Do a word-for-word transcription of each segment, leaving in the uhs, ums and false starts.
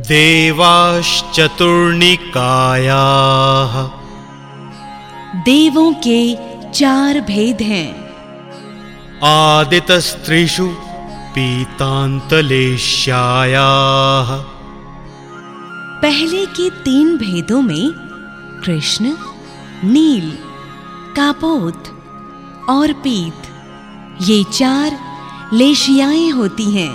देवाश्चतुर्निकायाः देवों के चार भेद हैं। आदितस्त्रिषु पीतांतलेश्यायाः पहले के तीन भेदों में कृष्ण, नील, कापोत और पीत, ये चार लेशियाएं होती हैं।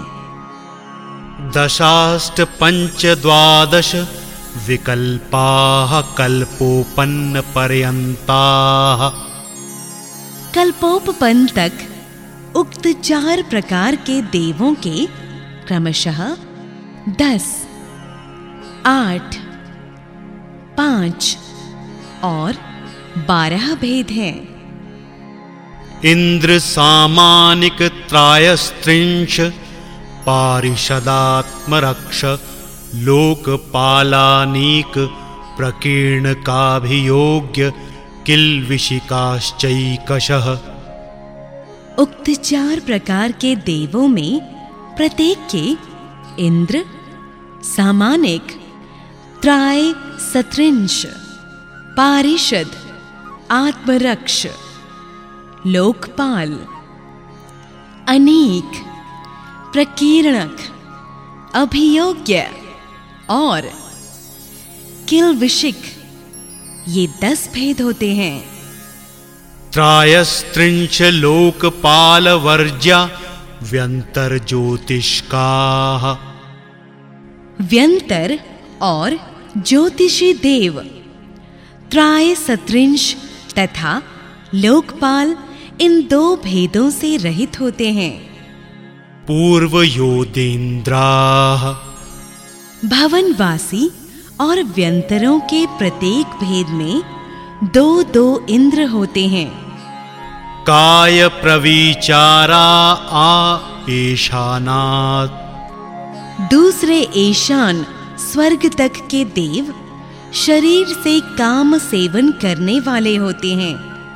दशाष्ट पंच द्वादश विकल्पाः कल्पोपन्न पर्यन्ताः कल्पोपपन्न तक उक्त चार प्रकार के देवों के क्रमशः दस, आठ, पांच और बारह भेद हैं। इंद्र सामानिक त्रायस्त्रिंश पारिषदात्मरक्ष लोकपालानीक प्रकीर्ण काभियोग्य किल्विषिकाश्चैकशः। उक्त चार प्रकार के देवों में प्रत्येक के इंद्र, सामानिक, त्राय सत्रिंश, पारिषद, आत्मरक्ष, लोकपाल, अनेक, प्रकीर्णक, अभियोग्य और किल्विषिक, ये दस भेद होते हैं। त्रायस्त्रिंश लोकपाल वर्ज्या व्यंतर ज्योतिष्काः व्यंतर और ज्योतिषी देव त्राय सत्रिंश तथा लोकपाल इन दो भेदों से रहित होते हैं। पूर्व योदेन्द्राः भवनवासी और व्यंतरों के प्रत्येक भेद में दो दो इंद्र होते हैं। काय प्रविचारा आ ईशानात् दूसरे ईशान स्वर्ग तक के देव शरीर से काम सेवन करने वाले होते हैं।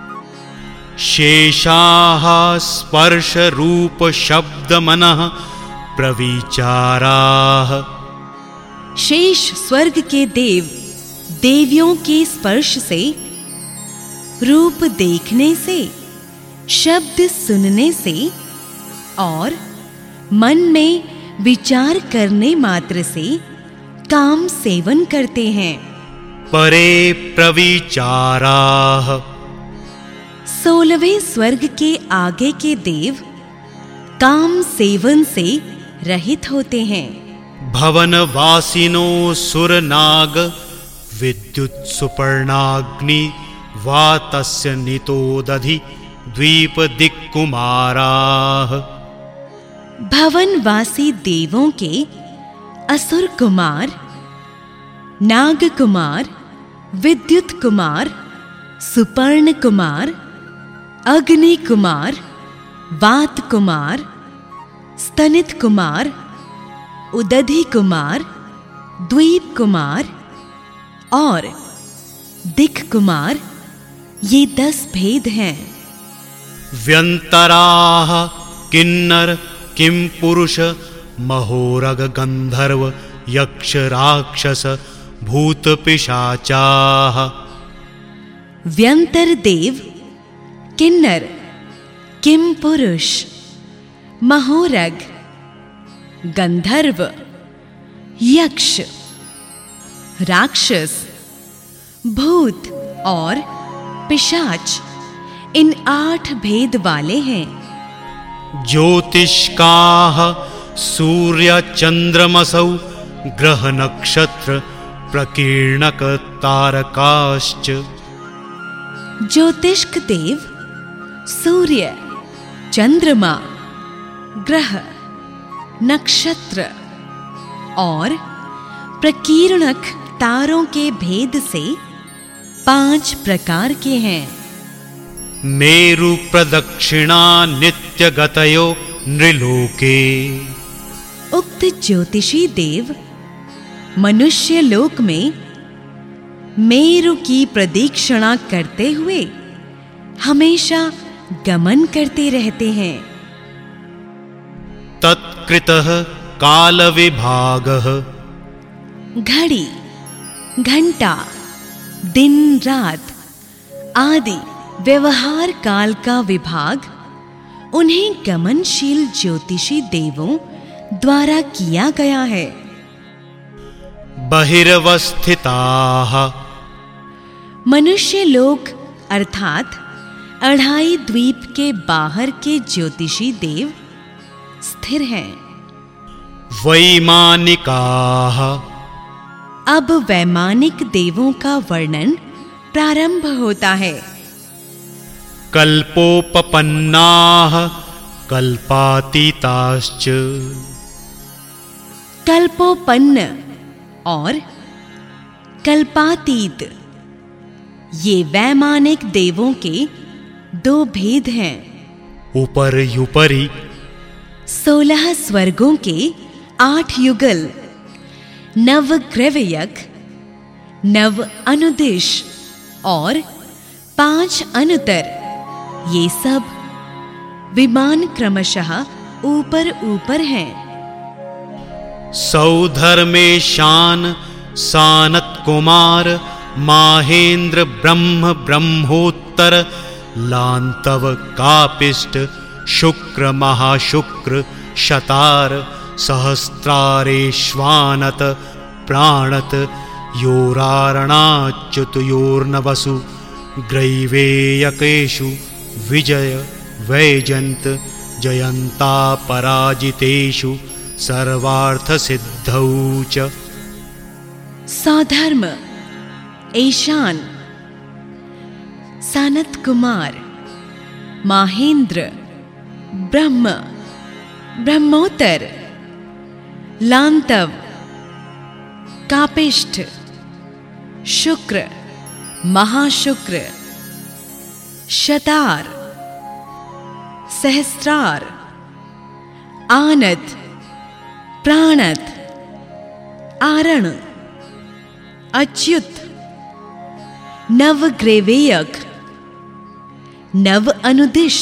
शेषाः स्पर्श रूप शब्द मनः प्रविचाराः शेष स्वर्ग के देव देवियों के स्पर्श से, रूप देखने से, शब्द सुनने से और मन में विचार करने मात्र से काम सेवन करते हैं। परे प्रविचाराः सोलहवें स्वर्ग के आगे के देव काम सेवन से रहित होते हैं। भवनवासिनो सुरनाग विद्युत सुपर्णाग्नि वातस्य नितोदधि द्वीप दिक्कुमाराः भवनवासी देवों के असुर कुमार, नाग कुमार, विद्युत कुमार, सुपर्ण कुमार, अग्नि कुमार, वात कुमार, स्तनित कुमार, उदधि कुमार, द्वीप कुमार और दिक् कुमार, ये दस भेद हैं। व्यंतराः किन्नर किम पुरुष महोरग गंधर्व यक्ष राक्षस भूत पिशाचाः व्यंतर देव, किन्नर, किम पुरुष, महोरग, गंधर्व, यक्ष, राक्षस, भूत और पिशाच इन आठ भेद वाले हैं। ज्योतिष्काः सूर्य चंद्रमसौ ग्रह नक्षत्र प्रकीर्णक तारकाश्च ज्योतिष्क देव सूर्य, चंद्रमा, ग्रह, नक्षत्र और प्रकीर्णक तारों के भेद से पांच प्रकार के हैं। मेरु प्रदक्षिणा नित्य गतयो नृलोके उक्त ज्योतिषी देव मनुष्य लोक में मेरु की प्रदक्षिणा करते हुए हमेशा गमन करते रहते हैं। तत्कृतः काल विभागः घड़ी, घंटा, दिन रात आदि व्यवहार काल का विभाग उन्हें गमनशील ज्योतिषी देवों द्वारा किया गया है। बहिर्वस्थिताः मनुष्य लोक अर्थात अढ़ाई द्वीप के बाहर के ज्योतिषी देव स्थिर हैं। वैमानिकाः अब वैमानिक देवों का वर्णन प्रारंभ होता है। कल्पोपपन्नाः कल्पातीताश्च कल्पोपन्न और कल्पातीत ये वैमानिक देवों के दो भेद हैं। ऊपर युपरि सोलह स्वर्गों के आठ युगल, नव ग्रैवयक, नव अनुदिश और पांच अनुतर, ये सब विमान क्रमशः ऊपर ऊपर हैं। सौधर्मेशान सानत कुमार माहेंद्र ब्रह्म ब्रह्मोत्तर लांतव कापिष्ट शुक्र महाशुक्र शतार सहस्रारेश्वानत प्राणत योरारणाच्युत योर्नवसु ग्रैवेयकेषु विजय वैजंत जयंता पराजितेषु सर्वार्थ सिद्धौ च। सौधर्म, ईशान, सानत कुमार, माहेंद्र, ब्रह्म, ब्रह्मोत्तर, लांतव, कापिष्ठ, शुक्र, महाशुक्र, शतार, सहस्रार, आनत, प्राणत, आरण, अच्युत, नवग्रैवेयक, नव अनुदिश,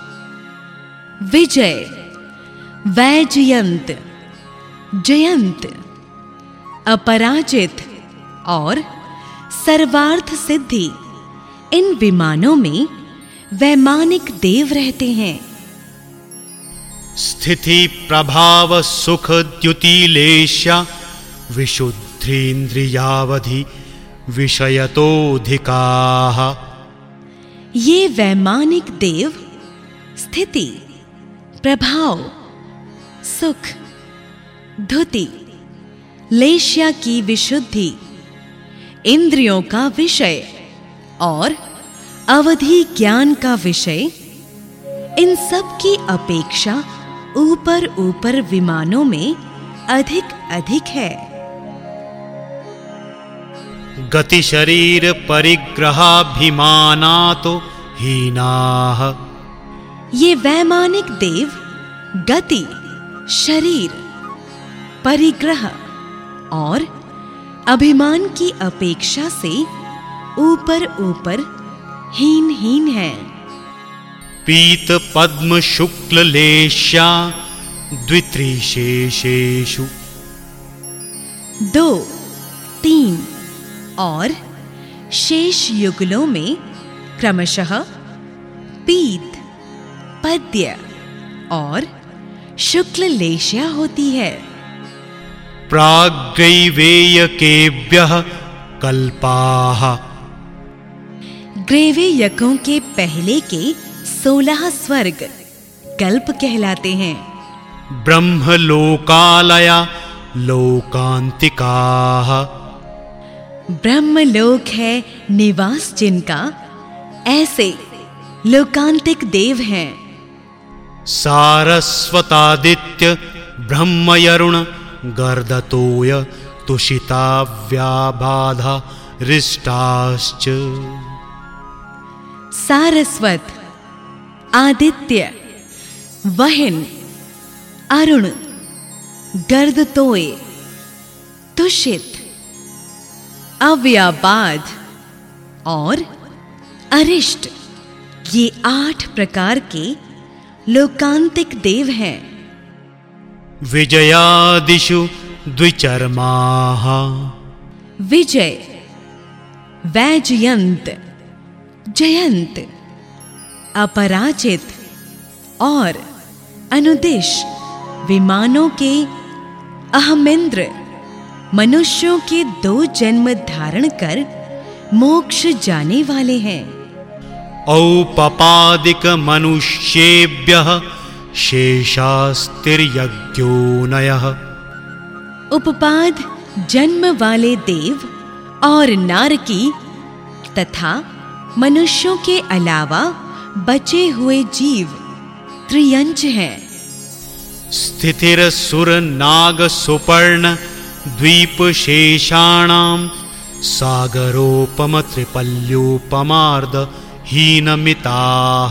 विजय, वैजयंत, जयंत, अपराजित और सर्वार्थ सिद्धि, इन विमानों में वैमानिक देव रहते हैं। स्थिति प्रभाव सुख द्युतिलेश्य विशुद्धीन्द्रियावधि विषयतोऽधिकाः। ये वैमानिक देव स्थिति, प्रभाव, सुख, धुति, लेश्या की विशुद्धि, इंद्रियों का विषय और अवधि ज्ञान का विषय, इन सब की अपेक्षा ऊपर ऊपर विमानों में अधिक अधिक है। गति शरीर परिग्रहाभिमानातो हीनाः। ये वैमानिक देव गति, शरीर, परिग्रह और अभिमान की अपेक्षा से ऊपर ऊपर हीन हीन है। पीत पद्म शुक्ल लेश्या द्वित्रिशेषेषु। दो, तीन और शेष युगलों में क्रमशः पीत, पद्य और शुक्ल लेश्या होती है। प्राग्रैवेयकेभ्यः कल्पाः। ग्रैवेयकों के पहले के सोलह स्वर्ग कल्प कहलाते हैं। ब्रह्मलोकालया लोकांतिकाः। ब्रह्मलोक है निवास जिनका, ऐसे लोकांतिक देव हैं। सारस्वतादित्य ब्रह्मयरुण गर्दतोय तुषिता व्याबाधा रिष्टाश्च। सारस्वत, आदित्य, वहिन, अरुण, गर्दतोय, तुषित, अव्याबाध और अरिष्ट, ये आठ प्रकार के लोकांतिक देव हैं। विजयादिषु द्विचर्माः विजय, वैजयंत, जयंत, अपराजित और अनुदिश विमानों के अहमेंद्र मनुष्यों के दो जन्म धारण कर मोक्ष जाने वाले हैं। औपपादिक मनुष्येभ्यः शेषास्तिर्यज्ञोनयः उपपाद जन्म वाले देव और नारकी तथा मनुष्यों के अलावा बचे हुए जीव त्रियंच हैं। स्थितिरसुर नाग सुपर्ण द्वीप शेषाणां सागरोपम त्रिपल्योपमार्द हीनमिताः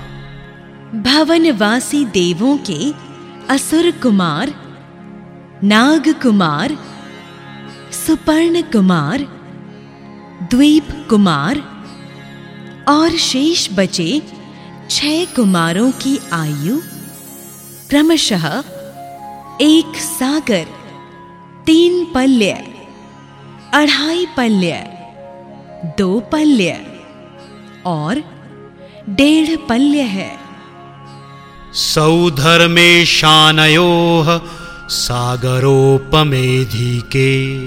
भवनवासी देवों के असुर कुमार, नाग कुमार, सुपर्ण कुमार, द्वीप कुमार और शेष बचे छह कुमारों की आयु क्रमशः एक सागर, तीन पल्य, अढ़ाई पल्य, दो पल्य और डेढ़ पल्य है। सौधर्मेशानयोः सागरोपमेधिके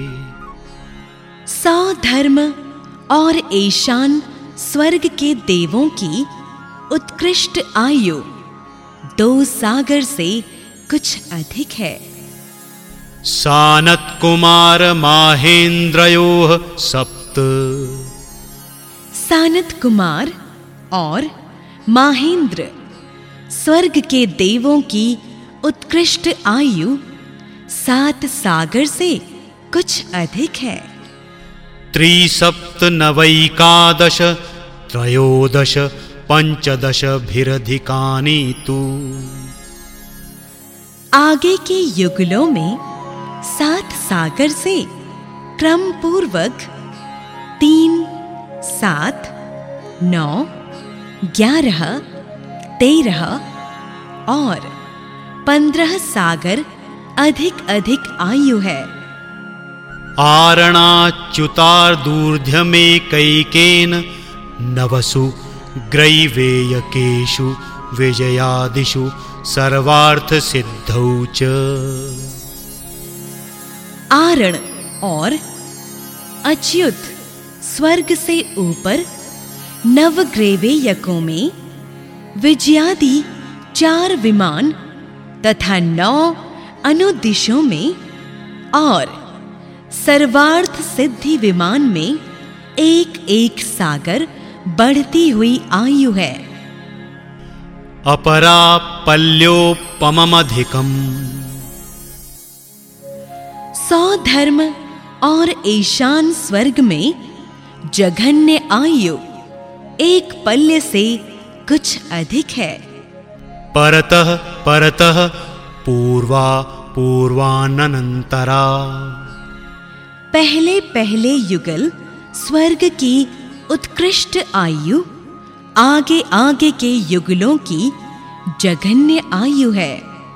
सौधर्म और ईशान स्वर्ग के देवों की उत्कृष्ट आयु दो सागर से कुछ अधिक है। सानत कुमार माहेंद्रयोः सप्त सानत कुमार और माहेंद्र स्वर्ग के देवों की उत्कृष्ट आयु सात सागर से कुछ अधिक है। त्रिसप्त नवैकादश त्रयोदश पंचदश भिरधिकानि तु आगे के युगलों में सात सागर से क्रम पूर्वक तीन, सात, नौ, ग्यारह, तेरह और पंद्रह सागर अधिक अधिक आयु है। आरणाच्युतार्दूर्ध्यमेकैकेन नवसु ग्रैवेयकेषु विजयादिषु सर्वार्थ सिद्धौ च आरण और अच्युत स्वर्ग से ऊपर नवग्रैवेयकों में विजयादि चार विमान तथा नौ अनुदिशों में और सर्वार्थ सिद्धि विमान में एक एक सागर बढ़ती हुई आयु है। अपरा पल्योपममधिकम् सौधर्म और ईशान स्वर्ग में जघन्य आयु एक पल्य से कुछ अधिक है। परतः परतः पूर्वा पूर्वानंतरा पहले पहले युगल स्वर्ग की उत्कृष्ट आयु आगे आगे के युगलों की जघन्य आयु है।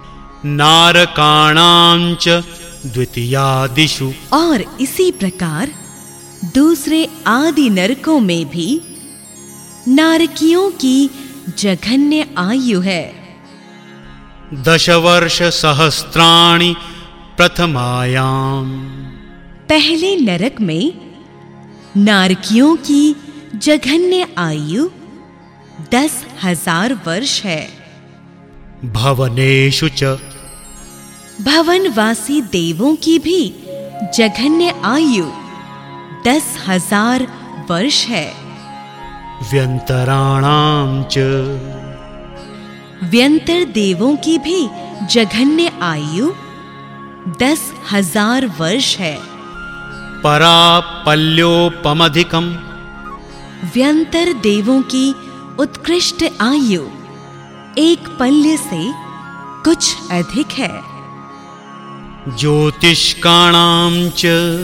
नारकाणां च द्वितीयादिषु और इसी प्रकार दूसरे आदि नरकों में भी नारकियों की जघन्य आयु है। दश वर्ष सहस्राणि प्रथमायाम पहले नरक में नारकियों की जघन्य आयु दस हजार वर्ष है। भवनेषु च भवनवासी देवों की भी जघन्य आयु दस हजार वर्ष है। व्यंतराणां च व्यंतर देवों की भी जघन्य आयु दस हजार वर्ष है। परापल्योपमधिकम् व्यंतर देवों की उत्कृष्ट आयु एक पल्य से कुछ अधिक है। ज्योतिष्काणां च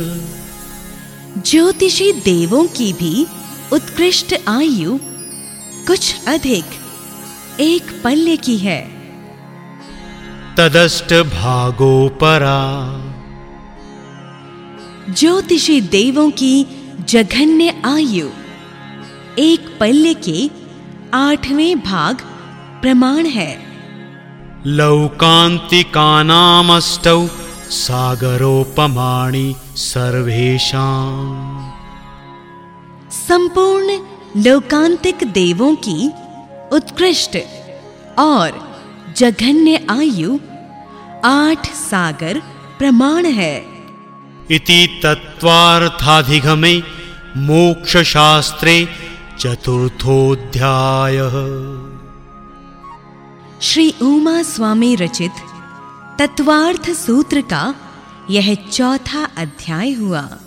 ज्योतिषी देवों की भी उत्कृष्ट आयु कुछ अधिक एक पल्य की है। तदष्ट भागोपरा ज्योतिषी देवों की जघन्य आयु। एक पल्ले के आठवें भाग प्रमाण है। लौकान्तिकानामष्टौ सागरोपमाणि सर्वेषां। संपूर्ण लोकांतिक देवों की उत्कृष्ट और जघन्य आयु आठ सागर प्रमाण है। इति तत्त्वार्थाधिगमे मोक्षशास्त्रे चतुर्थोऽध्यायः। श्री उमा स्वामी रचित तत्वार्थ सूत्र का यह चौथा अध्याय हुआ।